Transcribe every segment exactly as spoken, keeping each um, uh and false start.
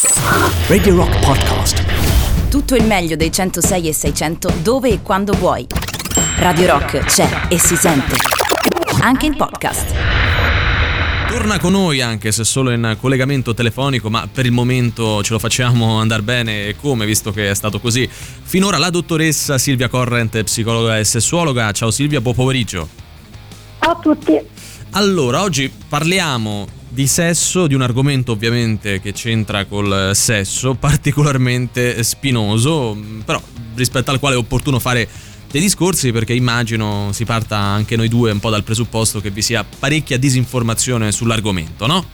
Radio Rock Podcast. Tutto il meglio dei centosei e seicento dove e quando vuoi. Radio Rock c'è e si sente anche in podcast. Torna con noi, anche se solo in collegamento telefonico, ma per il momento ce lo facciamo andare bene e come, visto che è stato così finora, la dottoressa Silvia Corrent, psicologa e sessuologa. Ciao Silvia, buon pomeriggio. Ciao a tutti. Allora, oggi parliamo di sesso, di un argomento ovviamente che c'entra col sesso, particolarmente spinoso, però rispetto al quale è opportuno fare dei discorsi, perché immagino si parta anche noi due un po' dal presupposto che vi sia parecchia disinformazione sull'argomento, no?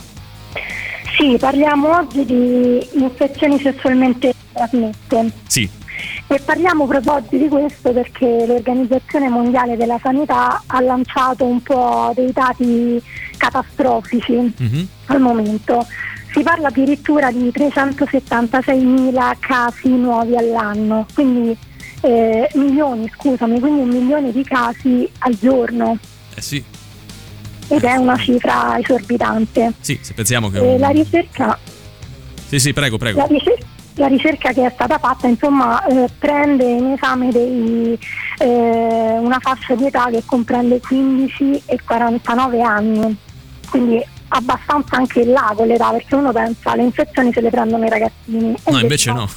Sì, parliamo oggi di infezioni sessualmente trasmesse. Sì. E parliamo proprio oggi di questo perché l'Organizzazione Mondiale della Sanità ha lanciato un po' dei dati catastrofici mm-hmm. al momento. Si parla addirittura di trecentosettantaseimila casi nuovi all'anno, quindi eh, milioni, scusami, quindi un milione di casi al giorno. Eh sì. Ed è una cifra esorbitante. Sì, se pensiamo che... Eh, un... la ricerca... Sì, sì, prego, prego. La ricerca... La ricerca che è stata fatta, insomma, eh, prende in esame dei, eh, una fascia di età che comprende quindici e quarantanove anni, quindi abbastanza anche in là con l'età, perché uno pensa le infezioni se le prendono i ragazzini. No, invece no.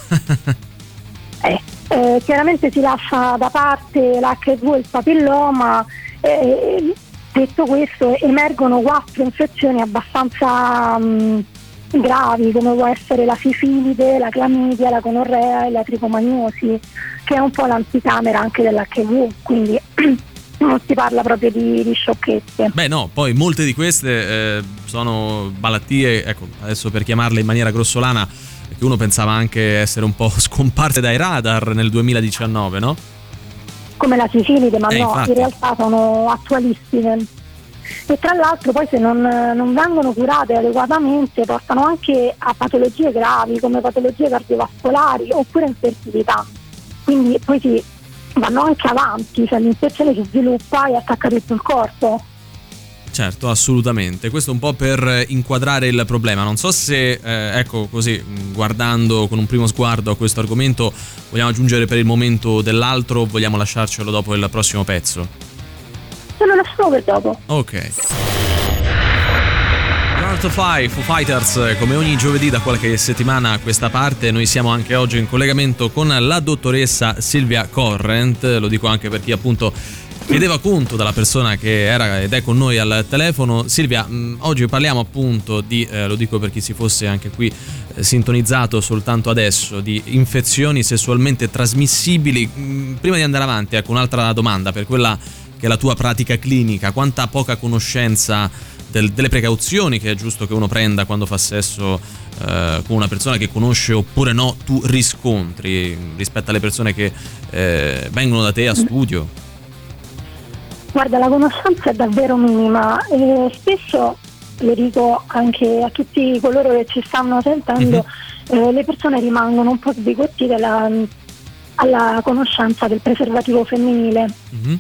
eh, eh, chiaramente si lascia da parte l'H I V e il papilloma. Eh, detto questo, emergono quattro infezioni abbastanza... Mh, gravi, come può essere la sifilide, la clamidia, la gonorrea e la tricomagnosi, che è un po' l'anticamera anche dell'H I V, quindi non si parla proprio di, di sciocchezze. Beh no, poi molte di queste eh, sono malattie, ecco, adesso per chiamarle in maniera grossolana, che uno pensava anche essere un po' scomparse dai radar nel duemiladiciannove, no? Come la sifilide, ma eh, no, infatti. In realtà sono attualissime. E tra l'altro poi se non, non vengono curate adeguatamente portano anche a patologie gravi come patologie cardiovascolari oppure infertilità, quindi poi si vanno anche avanti, cioè l'infezione si sviluppa e attacca tutto il corpo. Certo, assolutamente. Questo un po' per inquadrare il problema. Non so se, eh, ecco così, guardando con un primo sguardo a questo argomento, vogliamo aggiungere per il momento dell'altro o vogliamo lasciarcelo dopo il prossimo pezzo? Se lo lasciamo per dopo. Ok. Art to Fly, Foo Fighters, come ogni giovedì da qualche settimana a questa parte. Noi siamo anche oggi in collegamento con la dottoressa Silvia Corrent, lo dico anche per chi appunto chiedeva conto dalla persona che era ed è con noi al telefono. Silvia, mh, oggi parliamo appunto di, eh, lo dico per chi si fosse anche qui eh, sintonizzato soltanto adesso, di infezioni sessualmente trasmissibili. Mh, prima di andare avanti, ecco un'altra domanda per quella che è la tua pratica clinica. Quanta poca conoscenza del, delle precauzioni che è giusto che uno prenda quando fa sesso eh, con una persona che conosce oppure no tu riscontri rispetto alle persone che eh, vengono da te a studio? Guarda, la conoscenza è davvero minima e spesso, lo dico anche a tutti coloro che ci stanno sentendo, mm-hmm. eh, le persone rimangono un po' sbigottite alla, alla conoscenza del preservativo femminile. Mm-hmm.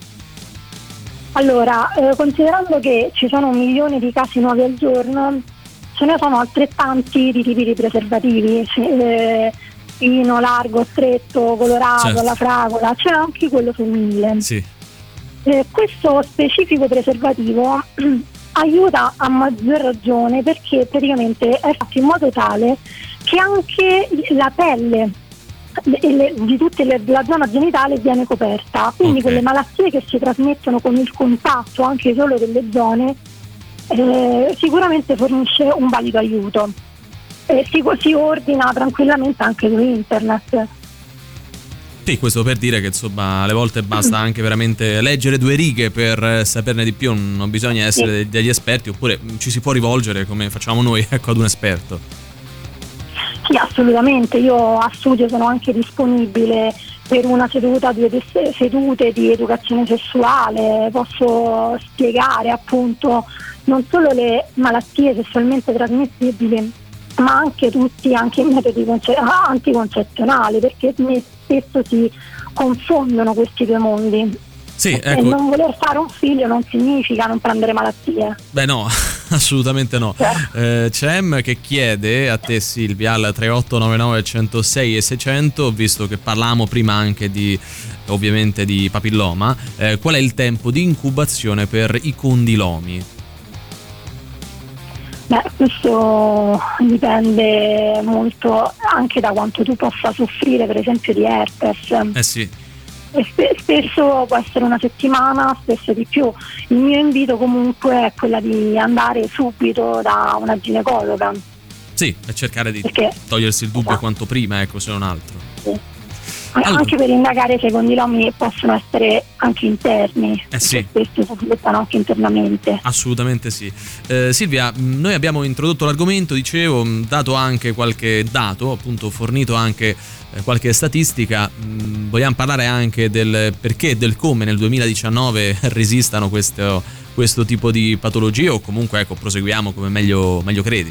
Allora, eh, considerando che ci sono un milione di casi nuovi al giorno, ce ne sono altrettanti di tipi di preservativi, eh, fino, largo, stretto, colorato, certo. alla fragola, c'è anche quello femminile. Sì. Eh, questo specifico preservativo aiuta a maggior ragione perché praticamente è fatto in modo tale che anche la pelle Le, le, di tutta la zona genitale viene coperta, quindi okay. quelle malattie che si trasmettono con il contatto anche solo delle zone eh, sicuramente fornisce un valido aiuto e si, si ordina tranquillamente anche su internet. Sì, questo per dire che insomma alle volte basta anche veramente leggere due righe per saperne di più, non bisogna essere sì. degli esperti, oppure ci si può rivolgere come facciamo noi, ecco, ad un esperto. Sì, assolutamente, io a studio sono anche disponibile per una seduta, due sedute di educazione sessuale, posso spiegare appunto non solo le malattie sessualmente trasmissibili ma anche tutti anche i metodi conce- anticoncezionali, perché spesso si confondono questi due mondi. Sì, ecco. ecco. E non voler fare un figlio non significa non prendere malattie. Beh no, assolutamente no. Eh, c'è M che chiede a te, Silvia, al tre otto nove nove uno zero sei e seicento, visto che parlavamo prima anche di, ovviamente, di papilloma, eh, qual è il tempo di incubazione per i condilomi? Beh, questo dipende molto anche da quanto tu possa soffrire, per esempio, di herpes. Eh sì. E sp- spesso può essere una settimana, spesso di più. Il mio invito comunque è quella di andare subito da una ginecologa. Sì, e cercare di Perché, togliersi il dubbio esatto, quanto prima, ecco, se non altro. Sì. Allora. Anche per indagare se i condilomi possono essere anche interni, Eh sì. spesso si sviluppano anche internamente. Assolutamente sì. Eh, Silvia, noi abbiamo introdotto l'argomento, dicevo, dato anche qualche dato, appunto fornito anche eh, qualche statistica. Mh, vogliamo parlare anche del perché e del come nel duemiladiciannove resistano questo, questo tipo di patologie, o comunque, ecco, proseguiamo come meglio, meglio credi.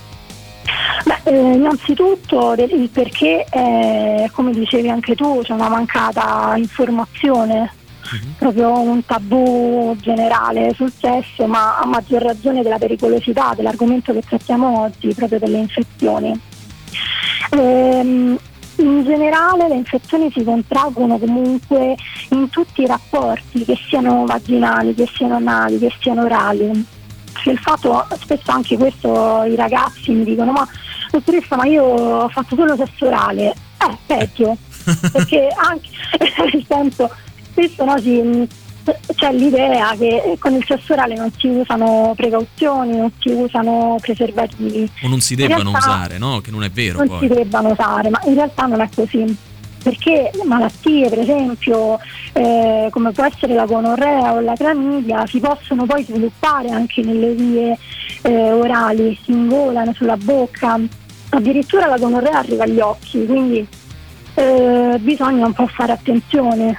Beh, eh, innanzitutto il perché, eh, come dicevi anche tu, c'è una mancata informazione, uh-huh. proprio un tabù generale sul sesso, ma a maggior ragione della pericolosità dell'argomento che trattiamo oggi, proprio delle infezioni. Ehm, in generale le infezioni si contraggono comunque in tutti i rapporti, che siano vaginali, che siano anali, che siano orali. Il fatto, spesso anche questo i ragazzi mi dicono: ma dottoressa, ma io ho fatto solo sesso orale. Eh, peggio, perché anche nel senso, spesso no, si, c'è l'idea che con il sesso orale non si usano precauzioni, non si usano preservativi, o non si debbano realtà, usare, no? Che non è vero. Non poi. si debbano usare, ma in realtà non è così. Perché malattie, per esempio, eh, come può essere la gonorrea o la clamidia, si possono poi sviluppare anche nelle vie eh, orali, si ingolano sulla bocca, addirittura la gonorrea arriva agli occhi, quindi eh, bisogna un po' fare attenzione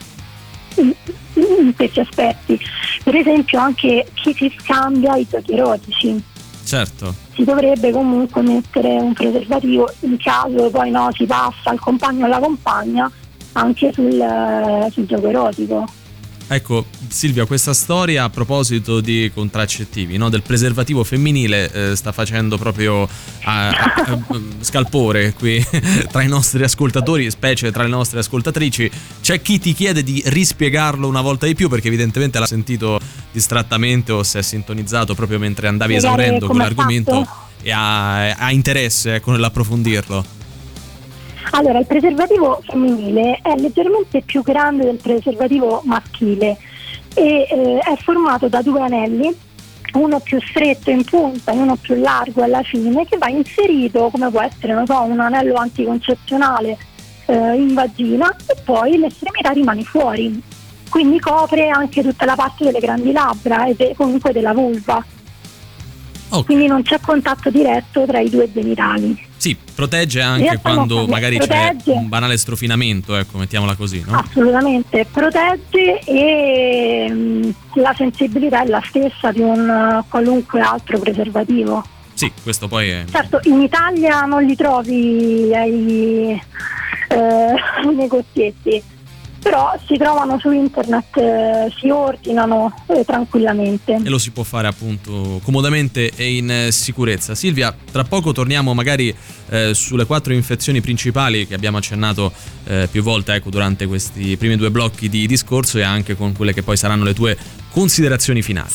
in, in questi aspetti. Per esempio anche chi si scambia i giochi erotici. Certo. Si dovrebbe comunque mettere un preservativo in caso poi no si passa al compagno o alla compagna anche sul, sul gioco erotico. Ecco, Silvia, questa storia a proposito di contraccettivi, no, del preservativo femminile, eh, sta facendo proprio a, a, a, scalpore qui tra i nostri ascoltatori, specie tra le nostre ascoltatrici. C'è chi ti chiede di rispiegarlo una volta di più, perché evidentemente l'ha sentito distrattamente o si è sintonizzato proprio mentre andavi esaurendo quell'argomento e ha, ha interesse, ecco, nell'approfondirlo. Allora, il preservativo femminile è leggermente più grande del preservativo maschile e eh, è formato da due anelli, uno più stretto in punta e uno più largo alla fine, che va inserito, come può essere, non so, un anello anticoncezionale eh, in vagina, e poi l'estremità rimane fuori, quindi copre anche tutta la parte delle grandi labbra e de- comunque della vulva. Okay. Quindi non c'è contatto diretto tra i due genitali. Sì, protegge anche quando magari protegge. C'è un banale strofinamento, ecco, mettiamola così, no? Assolutamente, protegge e mh, la sensibilità è la stessa di un uh, qualunque altro preservativo. Sì, questo poi è... Certo, in Italia non li trovi ai eh, negozietti, però si trovano su internet, eh, si ordinano eh, tranquillamente. E lo si può fare appunto comodamente e in eh, sicurezza. Silvia, tra poco torniamo magari eh, sulle quattro infezioni principali che abbiamo accennato eh, più volte, ecco, durante questi primi due blocchi di discorso, e anche con quelle che poi saranno le tue considerazioni finali.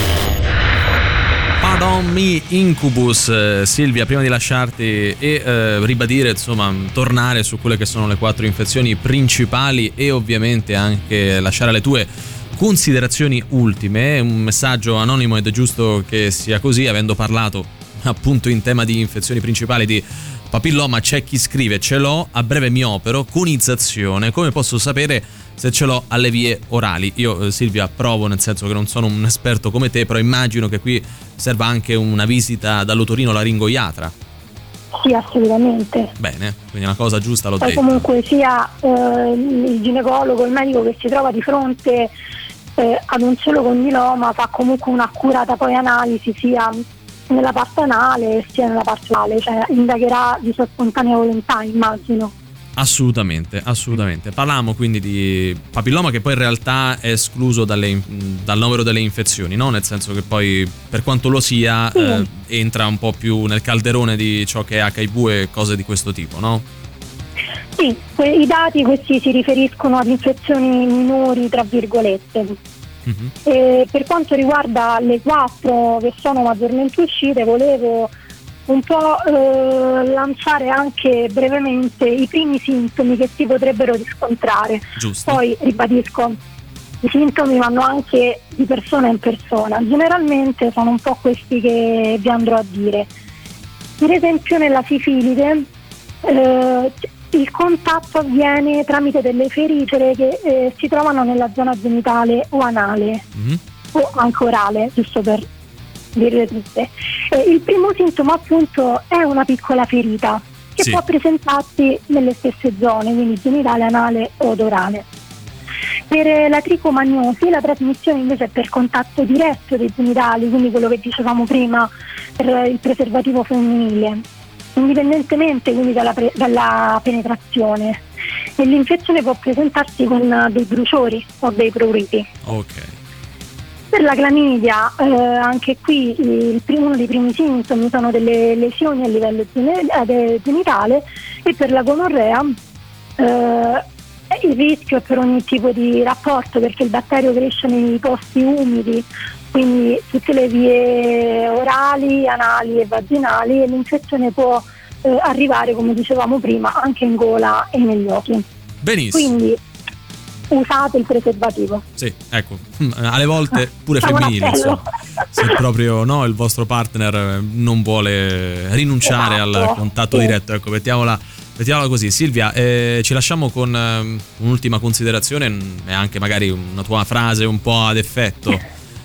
Pardon me Incubus, eh, Silvia, prima di lasciarti e eh, ribadire, insomma, tornare su quelle che sono le quattro infezioni principali e ovviamente anche lasciare le tue considerazioni ultime, un messaggio anonimo ed è giusto che sia così, avendo parlato appunto in tema di infezioni principali di papilloma. C'è chi scrive: ce l'ho, a breve mi opero, conizzazione, come posso sapere se ce l'ho alle vie orali? Io eh, Silvia provo, nel senso che non sono un esperto come te, però immagino che qui serva anche una visita dall'otorino-laringoiatra. Sì, assolutamente. Bene, quindi una cosa giusta l'ho Poi detto. comunque sia eh, il ginecologo, il medico che si trova di fronte eh, ad un solo condiloma fa comunque un'accurata poi analisi sia nella parte anale sia nella parte orale, cioè indagherà di sua spontanea volontà, immagino. Assolutamente, assolutamente. Parliamo quindi di papilloma, che poi in realtà è escluso dalle, dal novero delle infezioni, no? Nel senso che poi, per quanto lo sia, sì. eh, entra un po' più nel calderone di ciò che è acca i vu e cose di questo tipo, no? Sì, i dati questi si riferiscono ad infezioni minori, tra virgolette. Mm-hmm. E per quanto riguarda le quattro che sono maggiormente uscite, volevo un po' eh, lanciare anche brevemente i primi sintomi che si potrebbero riscontrare. Giusto. Poi ribadisco, i sintomi vanno anche di persona in persona. Generalmente sono un po' questi che vi andrò a dire. Per esempio nella sifilide eh, il contatto avviene tramite delle ferite che eh, si trovano nella zona genitale o anale, mm-hmm. o anche orale, giusto per dire tutte. Eh, il primo sintomo appunto è una piccola ferita che sì. può presentarsi nelle stesse zone, quindi genitale, anale o orale. Per la tricomagnosi la trasmissione invece è per contatto diretto dei genitali, quindi quello che dicevamo prima per il preservativo femminile, indipendentemente quindi dalla, pre- dalla penetrazione, e l'infezione può presentarsi con dei bruciori o dei pruriti. Ok. Per la clamidia eh, anche qui il primo, uno dei primi sintomi sono delle lesioni a livello gene- genitale, e per la gonorrea eh, il rischio è per ogni tipo di rapporto, perché il batterio cresce nei posti umidi, quindi tutte le vie orali, anali e vaginali, e l'infezione può eh, arrivare, come dicevamo prima, anche in gola e negli occhi. Benissimo. Quindi usate il preservativo. Sì, ecco, alle volte pure femminile, insomma, se proprio no, il vostro partner non vuole rinunciare esatto, al contatto sì. diretto, ecco, mettiamola, mettiamola così. Silvia, eh, ci lasciamo con eh, un'ultima considerazione e anche magari una tua frase un po' ad effetto.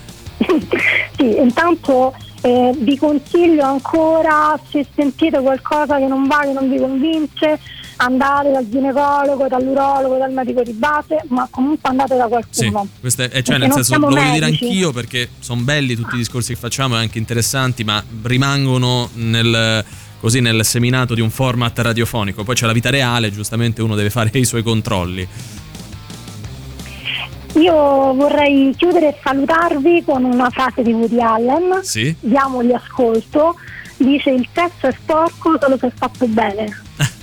Sì, intanto eh, vi consiglio ancora, se sentite qualcosa che non va, che non vi convince, andate dal ginecologo, dall'urologo, dal medico di base, ma comunque andate da qualcuno. Sì, questo è, cioè nel senso, lo voglio dire anch'io, perché sono belli tutti i discorsi che facciamo e anche interessanti, ma rimangono nel, così, nel seminato di un format radiofonico. Poi c'è la vita reale, giustamente uno deve fare i suoi controlli. Io vorrei chiudere e salutarvi con una frase di Woody Allen. Sì? Diamogli ascolto. Dice: il sesso è sporco solo se fatto bene.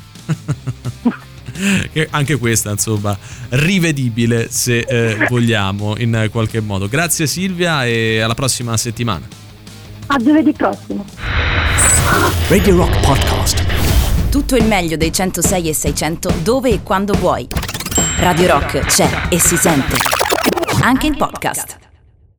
Che anche questa, insomma, rivedibile se eh, vogliamo, in qualche modo. Grazie Silvia, e alla prossima settimana. A giovedì prossimo. Radio Rock Podcast. Tutto il meglio dei centosei e seicento dove e quando vuoi. Radio Rock c'è e si sente anche in podcast.